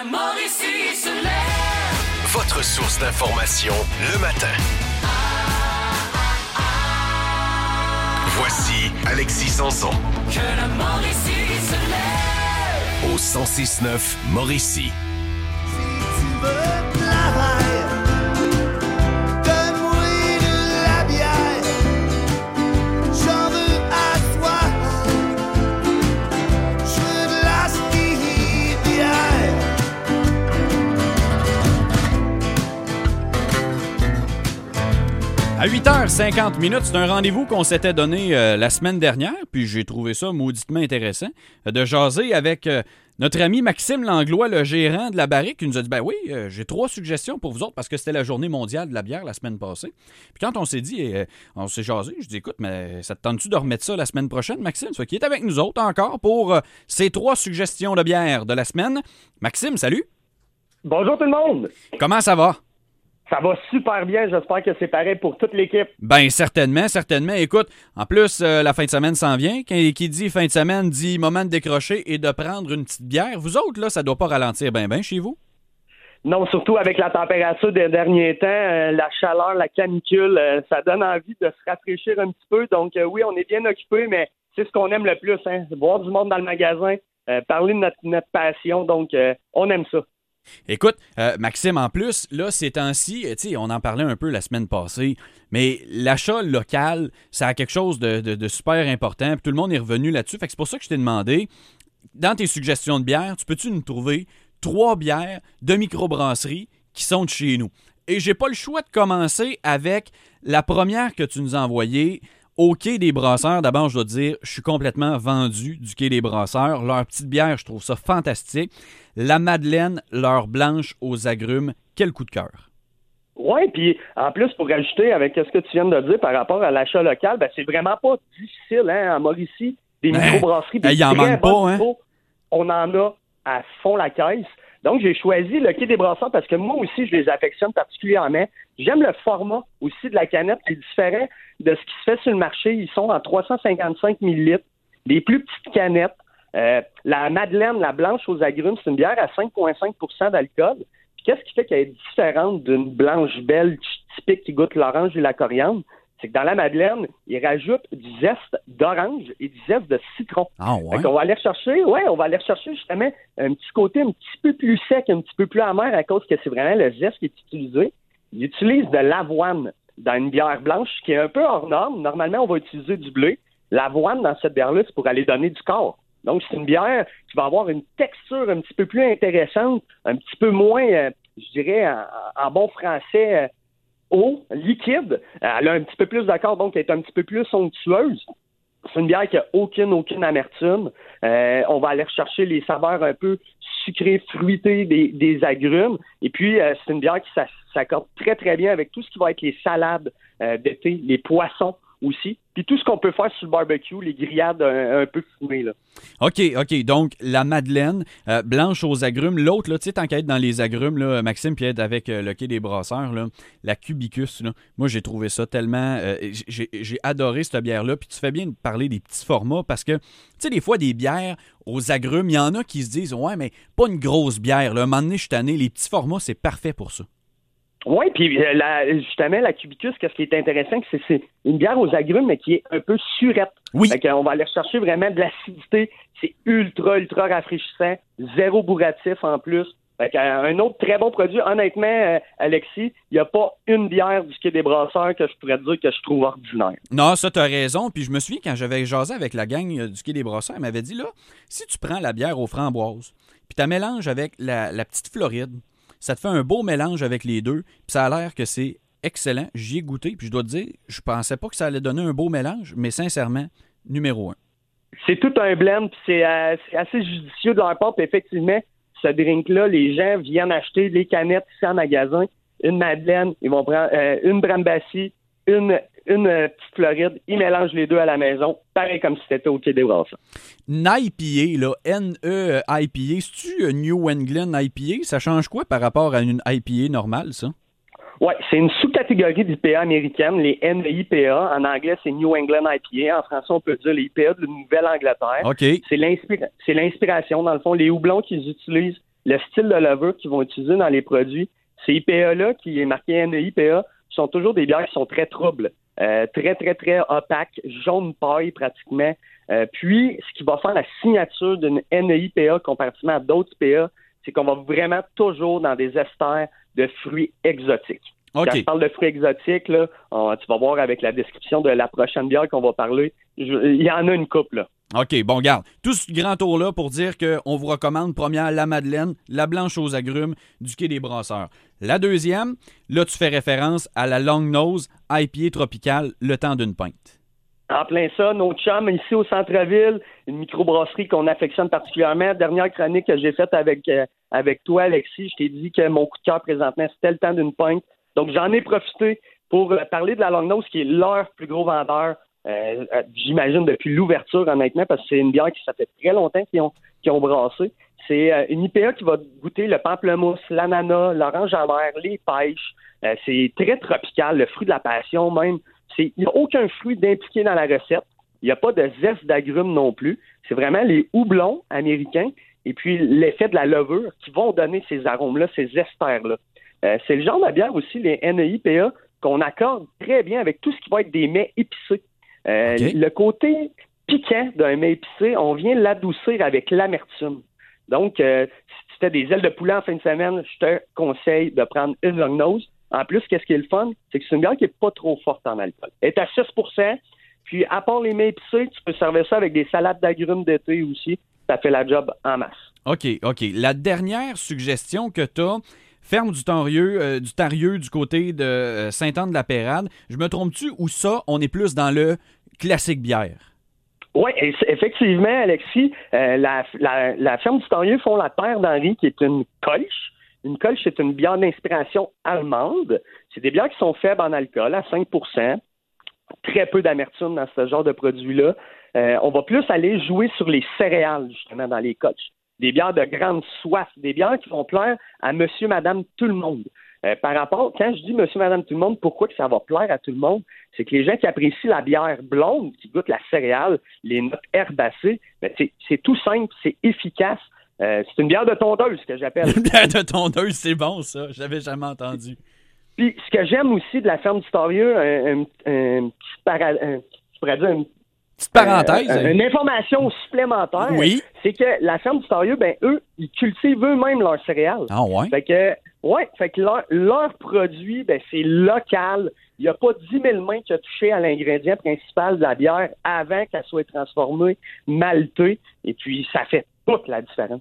Mauricie se lève. Votre source d'information le matin. Voici Alexis Sanson. Que la Mauricie se lève. Au 106.9 Mauricie. Si tu veux plaire, donne-moi de la bière. J'en veux à toi. Je veux de la bière. À 8h50, c'est un rendez-vous qu'on s'était donné la semaine dernière, puis j'ai trouvé ça mauditement intéressant, de jaser avec notre ami Maxime Langlois, le gérant de la barrique, qui nous a dit « Ben oui, j'ai 3 suggestions pour vous autres, parce que c'était la journée mondiale de la bière la semaine passée. » Puis quand on s'est dit, on s'est jasé, je dis « Écoute, mais ça te tente-tu de remettre ça la semaine prochaine, Maxime? » Ça fait qu'il est avec nous autres encore pour ces 3 suggestions de bière de la semaine. Maxime, salut! Bonjour tout le monde! Comment ça va? Ça va super bien, j'espère que c'est pareil pour toute l'équipe. Ben certainement. Écoute, en plus, la fin de semaine s'en vient. Qui dit fin de semaine dit moment de décrocher et de prendre une petite bière. Vous autres, là, ça doit pas ralentir ben chez vous? Non, surtout avec la température des derniers temps, la chaleur, la canicule, ça donne envie de se rafraîchir un petit peu. Donc oui, on est bien occupés, mais c'est ce qu'on aime le plus, hein? Voir du monde dans le magasin, parler de notre passion, donc on aime ça. Écoute, Maxime, en plus, là, ces temps-ci, tu sais, on en parlait un peu la semaine passée, mais l'achat local, ça a quelque chose de super important, puis tout le monde est revenu là-dessus. Fait que c'est pour ça que je t'ai demandé, dans tes suggestions de bière, tu peux-tu nous trouver 3 bières de microbrasserie qui sont de chez nous? Et j'ai pas le choix de commencer avec la première que tu nous as envoyée, au Quai des Brasseurs. D'abord, je dois te dire, je suis complètement vendu du Quai des Brasseurs. Leur petite bière, je trouve ça fantastique. La Madeleine, leur blanche aux agrumes, quel coup de cœur. Oui, puis en plus, pour ajouter avec ce que tu viens de dire par rapport à l'achat local, ben c'est vraiment pas difficile, hein, à Mauricie, des microbrasseries, des il en très manque bonnes pas, hein? micros, on en a à fond la caisse. Donc, j'ai choisi le Quai des Brasseurs parce que moi aussi, je les affectionne particulièrement. J'aime le format aussi de la canette, c'est différent de ce qui se fait sur le marché. Ils sont en 355 ml, des plus petites canettes. La Madeleine, la blanche aux agrumes, c'est une bière à 5,5 % d'alcool. Puis qu'est-ce qui fait qu'elle est différente d'une blanche belle typique qui goûte l'orange et la coriandre? C'est que dans la Madeleine, ils rajoutent du zeste d'orange et du zeste de citron. Ah ouais? Donc on va aller rechercher justement un petit côté un petit peu plus sec, un petit peu plus amer à cause que c'est vraiment le zeste qui est utilisé. Ils utilisent de l'avoine dans une bière blanche qui est un peu hors norme. Normalement, on va utiliser du blé. L'avoine dans cette bière-là, c'est pour aller donner du corps. Donc, c'est une bière qui va avoir une texture un petit peu plus intéressante, un petit peu moins, je dirais, en bon français, eau, liquide. Elle a un petit peu plus de corps, donc elle est un petit peu plus onctueuse. C'est une bière qui n'a aucune amertume. On va aller rechercher les saveurs un peu sucrées, fruitées des agrumes. Et puis, c'est une bière qui s'accorde très, très bien avec tout ce qui va être les salades d'été, les poissons aussi. Puis tout ce qu'on peut faire sur le barbecue, les grillades un peu fumées, là. OK. Donc, la Madeleine, blanche aux agrumes. L'autre, là, tu sais, tant qu'à être dans les agrumes, là, Maxime, puis être avec le Quai des Brasseurs, là, la Cubicus, là, moi, j'ai trouvé ça tellement... j'ai adoré cette bière-là. Puis tu fais bien de parler des petits formats parce que, tu sais, des fois, des bières aux agrumes, il y en a qui se disent « Ouais, mais pas une grosse bière. Là. Un moment donné, je suis tanné. Les petits formats, c'est parfait pour ça. » Oui, puis justement, la Cubicus, qu'est-ce qui est intéressant, c'est une bière aux agrumes, mais qui est un peu surette. Oui. Fait qu'on va aller chercher vraiment de l'acidité. C'est ultra rafraîchissant. Zéro bourratif en plus. Fait qu'un autre très bon produit. Honnêtement, Alexis, il n'y a pas une bière du Quai des Brasseurs que je pourrais dire que je trouve ordinaire. Non, ça, t'as raison. Puis je me souviens, quand j'avais jasé avec la gang du Quai des Brasseurs, elle m'avait dit, là, si tu prends la bière aux framboises, puis tu mélanges avec la petite Floride, ça te fait un beau mélange avec les deux, puis ça a l'air que c'est excellent. J'y ai goûté, puis je dois te dire, je pensais pas que ça allait donner un beau mélange, mais sincèrement, numéro 1. C'est tout un blend, puis c'est assez judicieux de leur part, puis effectivement, ce drink-là, les gens viennent acheter les canettes ici en magasin, une Madeleine, ils vont prendre une Brambassi, une petite Floride, ils mélangent les deux à la maison, pareil comme si c'était au Quai des Brasseurs. IPA, là, N-E-IPA, c'est-tu New England IPA? Ça change quoi par rapport à une IPA normale, ça? Oui, c'est une sous-catégorie d'IPA américaine, les NIPA. En anglais, c'est New England IPA. En français, on peut dire les IPA de Nouvelle-Angleterre. OK. C'est l'inspiration. Dans le fond, les houblons qu'ils utilisent, le style de levure qu'ils vont utiliser dans les produits. Ces IPA-là, qui est marqué NEIPA, sont toujours des bières qui sont très troubles, très, très, très opaques, jaune paille pratiquement. Puis, ce qui va faire la signature d'une NEIPA comparativement à d'autres IPA, c'est qu'on va vraiment toujours dans des esters de fruits exotiques. OK. Quand je parle de fruits exotiques, là, tu vas voir avec la description de la prochaine bière qu'on va parler, il y en a une couple, là. OK, bon, garde. Tout ce grand tour-là pour dire qu'on vous recommande, première, la Madeleine, la blanche aux agrumes du Quai des Brasseurs. La deuxième, là, tu fais référence à la Long Nose IPA tropicale, le temps d'une pinte. En plein ça, nos chums ici au centre-ville, une microbrasserie qu'on affectionne particulièrement. Dernière chronique que j'ai faite avec toi, Alexis, je t'ai dit que mon coup de cœur présentement, c'était le temps d'une pinte. Donc, j'en ai profité pour parler de la Long Nose, qui est leur plus gros vendeur, j'imagine, depuis l'ouverture, honnêtement, parce que c'est une bière qui, ça fait très longtemps qu'ils ont brassé. C'est une IPA qui va goûter le pamplemousse, l'ananas, l'orange amère, les pêches. C'est très tropical, le fruit de la passion même. Il n'y a aucun fruit d'impliqué dans la recette. Il n'y a pas de zeste d'agrumes non plus. C'est vraiment les houblons américains et puis l'effet de la levure qui vont donner ces arômes-là, ces esters-là. C'est le genre de bière aussi, les NEIPA, qu'on accorde très bien avec tout ce qui va être des mets épicés. Okay. Le côté piquant d'un mets épicé, on vient l'adoucir avec l'amertume. Donc, si tu as des ailes de poulet en fin de semaine, je te conseille de prendre une Long Nose. En plus, qu'est-ce qui est le fun? C'est que c'est une bière qui n'est pas trop forte en alcool. Elle est à 6%. Puis, à part les mets épicés, tu peux servir ça avec des salades d'agrumes d'été aussi. Ça fait la job en masse. OK. La dernière suggestion que tu as, ferme du Tarieux du côté de Sainte-Anne-de-la-Pérade. Je me trompe-tu ou ça, on est plus dans le classique bière? Oui, effectivement, Alexis, la ferme du Tarieux font la Terre d'Henri, qui est une colche. Une colche, c'est une bière d'inspiration allemande. C'est des bières qui sont faibles en alcool, à 5%. Très peu d'amertume dans ce genre de produit-là. On va plus aller jouer sur les céréales, justement, dans les colches. Des bières de grande soif, des bières qui vont plaire à monsieur, madame, tout le monde. Par rapport, quand je dis monsieur, madame, tout le monde, pourquoi que ça va plaire à tout le monde? C'est que les gens qui apprécient la bière blonde, qui goûtent la céréale, les notes herbacées, ben c'est tout simple, c'est efficace. C'est une bière de tondeuse, que j'appelle. Une bière de tondeuse, c'est bon, ça. Je l'avais jamais entendu. Puis, ce que j'aime aussi de la ferme du Tarieux, je pourrais dire petite parenthèse. Une information supplémentaire, oui. C'est que la ferme du Tarieux, ben eux, ils cultivent eux-mêmes leurs céréales. Ah ouais? Fait que leur produit, ben c'est local. Il n'y a pas 10 000 mains qui ont touché à l'ingrédient principal de la bière avant qu'elle soit transformée, maltée. Et puis, ça fait toute la différence.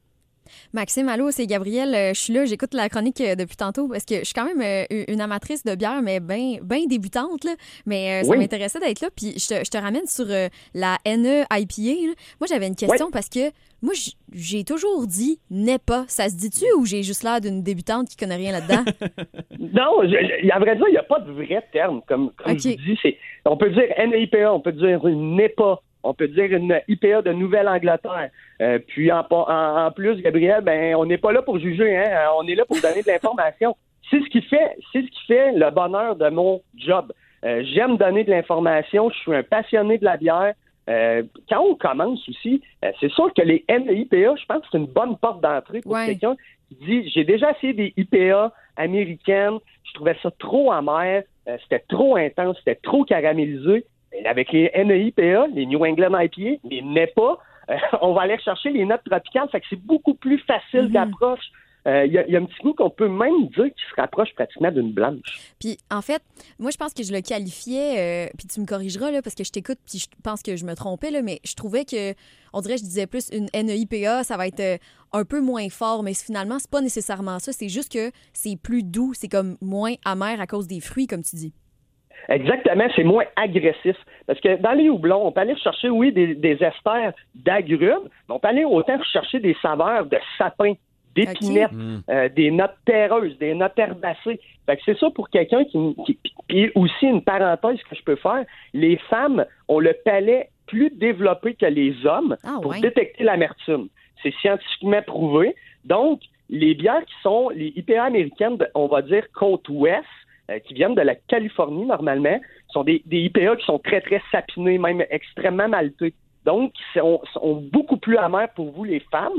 Maxime, allô, c'est Gabrielle. Je suis là, j'écoute la chronique depuis tantôt parce que je suis quand même une amatrice de bière, mais bien débutante. Là. Mais ça m'intéressait d'être là. Puis je te ramène sur la NEIPA. Là. Moi, j'avais une question parce que moi, j'ai toujours dit NEPA. Ça se dit-tu ou j'ai juste l'air d'une débutante qui connaît rien là-dedans? Non, à vrai dire, il n'y a pas de vrai terme. Comme je dis, on peut dire NEIPA, on peut dire une NEPA. On peut dire une IPA de Nouvelle-Angleterre. Puis en plus, Gabriel, ben on n'est pas là pour juger, hein. On est là pour donner de l'information. C'est ce qui fait le bonheur de mon job. J'aime donner de l'information. Je suis un passionné de la bière. Quand on commence aussi, c'est sûr que les NEIPA, je pense que c'est une bonne porte d'entrée pour quelqu'un qui dit j'ai déjà essayé des IPA américaines. Je trouvais ça trop amer. C'était trop intense. C'était trop caramélisé. Avec les NEIPA, les New England IPA, les NEPA, on va aller chercher les notes tropicales, fait que c'est beaucoup plus facile d'approche. Il y a un petit goût qu'on peut même dire qui se rapproche pratiquement d'une blanche. Puis, en fait, moi, je pense que je le qualifiais, puis tu me corrigeras, là, parce que je t'écoute, puis je pense que je me trompais, là, mais je trouvais que, on dirait, je disais plus une NEIPA, ça va être un peu moins fort, mais finalement, c'est pas nécessairement ça. C'est juste que c'est plus doux, c'est comme moins amer à cause des fruits, comme tu dis. Exactement, c'est moins agressif. Parce que dans les houblons, on peut aller chercher, oui, des esters d'agrumes, mais on peut aller autant chercher des saveurs de sapin, d'épinettes, des notes terreuses, des notes herbacées. Fait que c'est ça pour quelqu'un qui... Puis aussi, une parenthèse que je peux faire, les femmes ont le palais plus développé que les hommes pour détecter l'amertume. C'est scientifiquement prouvé. Donc, les bières qui sont les IPA américaines, on va dire côte ouest, qui viennent de la Californie normalement, sont des IPA qui sont très, très sapinés, même extrêmement maltés. Donc, sont beaucoup plus amers pour vous, les femmes.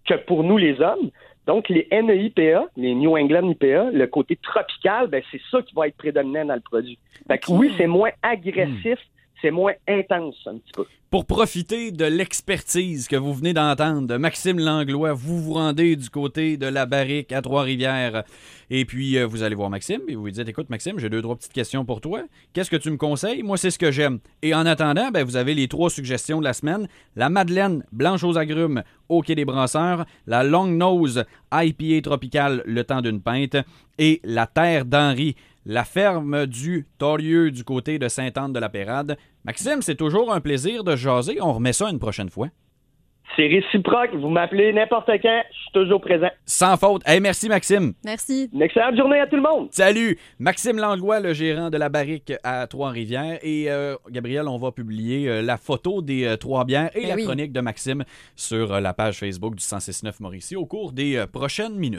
que pour nous les hommes. Donc, les NEIPA, les New England IPA, le côté tropical, ben c'est ça qui va être prédominant dans le produit. Fait que oui, c'est moins agressif, c'est moins intense un petit peu. Pour profiter de l'expertise que vous venez d'entendre de Maxime Langlois, vous vous rendez du côté de la barrique à Trois-Rivières. Et puis, vous allez voir Maxime et vous lui dites, écoute Maxime, j'ai 2-3 petites questions pour toi. Qu'est-ce que tu me conseilles? Moi, c'est ce que j'aime. Et en attendant, ben, vous avez les 3 suggestions de la semaine. La Madeleine blanche aux agrumes au Quai des Brasseurs, la Long Nose IPA tropicale le temps d'une pinte et la Terre d'Henri, la ferme du Torieux du côté de Sainte-Anne-de-la-Pérade. Maxime, c'est toujours un plaisir de jaser. On remet ça une prochaine fois. C'est réciproque. Vous m'appelez n'importe quand, je suis toujours présent. Sans faute. Hey, merci Maxime. Merci. Une excellente journée à tout le monde. Salut. Maxime Langlois, le gérant de la barrique à Trois-Rivières. Et Gabriel, on va publier la photo des 3 bières et la chronique de Maxime sur la page Facebook du 106.9 Mauricie au cours des prochaines minutes.